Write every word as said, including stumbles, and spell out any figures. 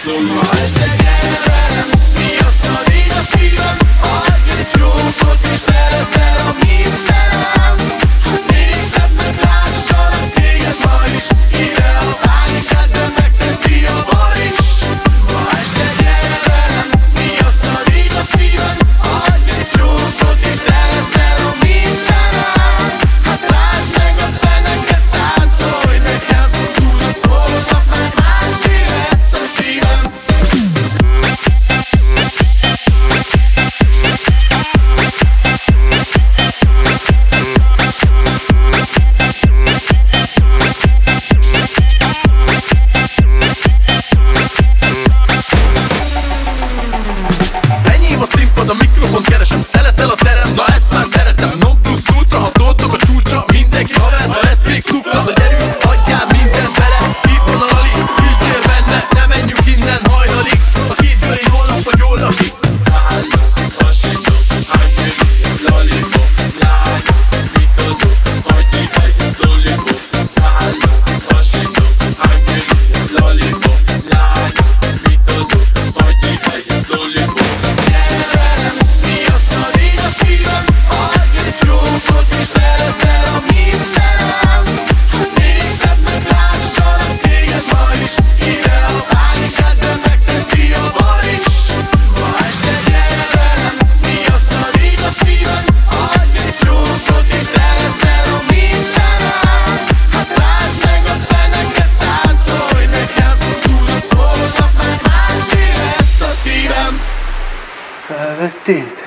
szólva. Este gyere, piacra ég a szívem, adj egy csókot és szerzel a mindenem. Még többet lással, téged ma is, ide a bármi kedvem megteszi a ma is. Ma este gyere, piacra ég a szívem, adj egy csókot és szerzel a mindenem. Aztán meg a feneket táncolj nekem, túl holnap már másé lesz a szívem. Enyém a színpad, a mikrofont keresem, szeletel a terem, na ezt már szeretem. Non plus ultra, ha toltok a csúcsa, mindenki haver, ha lesz még szupta. Na gyerünk, adjál mindent bele, itt van a lali, higgyél benne, ne menjünk innen hajnalig. A két zöri holnap vagy jól lakik. Szállok, hasítok, ángyeli, lollipop, lány, mit adok, hagyj ide egy lollipop. Szállok, hasítok, ángyeli, lollipop, lány, mit adok, hagyj ide egy lollipop. Gyere, piacra ég a szívem, adj egy csókot és szerzel a mindenem. Még többet lással, téged ma is, ide a bármi kedvem megteszi a ma is. Ma este gyere, piacra ég a szívem, adj egy csókot és szerzel a mindenem. Aztán meg a feneket táncolj nekem, túl holnap már másé lesz a szívem. Felvették?